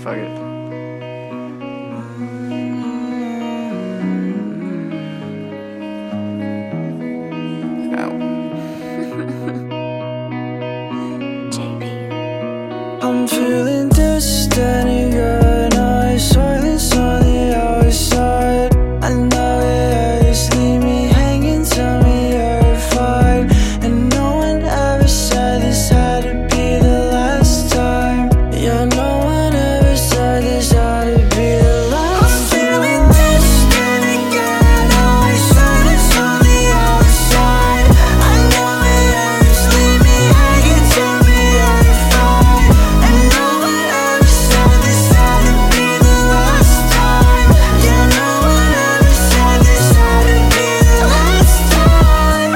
Fuck it. I'm feeling distant in your eyes, silence on the outside. I know it hurts, leave me hanging, tell me you're fine. And no one ever said this had to be the last time. Yeah, no one ever said this had to be the last time. I'm feeling distant again, always silence on the outside. I know it hurts, leave me hanging, tell me you're fine. And no one ever said this had to be the last time. Yeah, no one ever said this had to be the last time.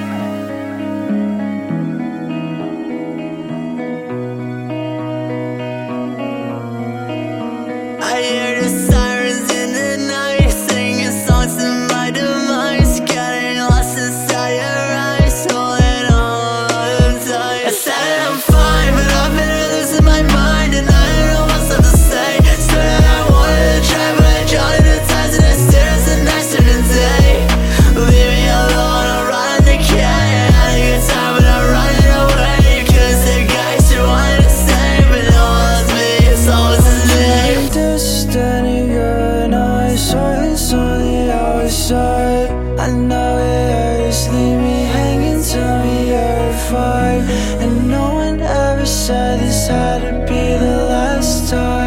I hear the sirens in the night, singing songs to my demise, getting lost inside your eyes, holding on tight. I said I'm fine, but I've been losing my mind, and I don't know what's left to say. Said I wanted to try, but I drowned in the tides, and I stared as the night turned to day. Leave me alone, I'm running to decay. Had a good time, but I'm running away, cause the guys who wanted to stay, but no one's me, it's always the same. Distant in your eyes, silence on the outside. I know it hurts, leave me hanging, tell me you're fine. And no one ever said this had to be the last time.